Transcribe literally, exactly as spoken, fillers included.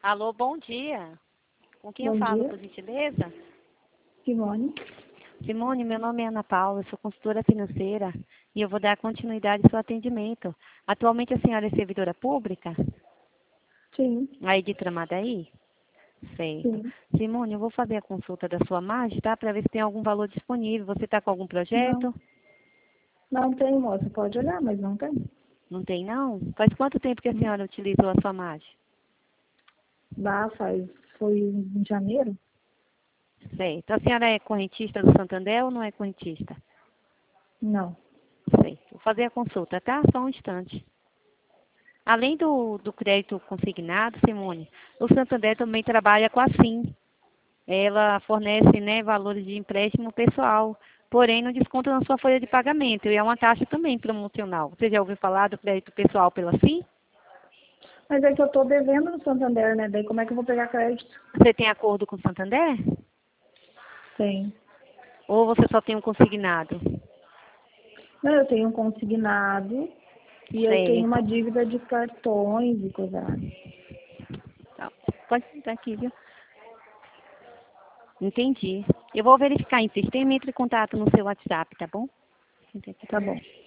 Alô, bom dia. Com quem eu Bom falo, dia, por gentileza? Simone. Simone, meu nome é Ana Paula, eu sou consultora financeira e eu vou dar continuidade ao seu atendimento. Atualmente a senhora é servidora pública, Sim, aí de Tramandaí? Certo. sim. Simone, eu vou fazer a consulta da sua margem, tá? Para ver se tem algum valor disponível. Você está com algum Não, projeto? não tem, moça. Pode olhar, mas não tem. Não tem, não? Faz quanto tempo que a Hum. senhora utilizou a sua margem? Dá, faz, foi em janeiro? Certo. A senhora é correntista do Santander ou não é correntista? Não. Certo. Vou fazer a consulta, tá? Só um instante. Além do, do crédito consignado, Simone, o Santander também trabalha com a Sim. Ela fornece, né, valores de empréstimo pessoal, porém não desconta na sua folha de pagamento. E é uma taxa também promocional. Você já ouviu falar do crédito pessoal pela Sim? Mas é que eu tô devendo no Santander, né? Daí como é que eu vou pegar crédito? Você tem acordo com o Santander? Tem. Ou você só tem um consignado? Não, eu tenho um consignado e eu tenho uma Certo. dívida de cartões e coisa. Tá. Pode sentar aqui, viu? Entendi. Eu vou verificar em sistema e entre em contato no seu WhatsApp, tá bom? Senta aqui. Tá bom.